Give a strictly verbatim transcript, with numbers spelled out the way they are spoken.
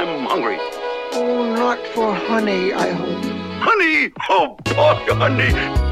I'm hungry. Oh, not for honey, I hope. Honey? Oh, boy, honey.